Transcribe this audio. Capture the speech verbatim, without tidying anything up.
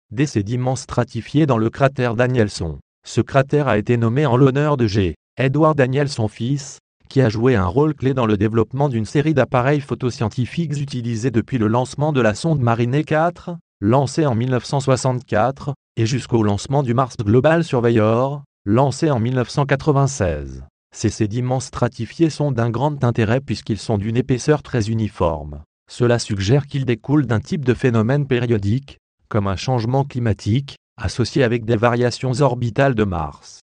des sédiments stratifiés dans le cratère Danielson. Ce cratère a été nommé en l'honneur de G. Edward Danielson fils, qui a joué un rôle clé dans le développement d'une série d'appareils photoscientifiques utilisés depuis le lancement de la sonde Mariner quatre, lancée en mille neuf cent soixante-quatre, et jusqu'au lancement du Mars Global Surveyor, lancé en mille neuf cent quatre-vingt-seize. Ces sédiments stratifiés sont d'un grand intérêt puisqu'ils sont d'une épaisseur très uniforme. Cela suggère qu'ils découlent d'un type de phénomène périodique, comme un changement climatique, associé avec des variations orbitales de Mars.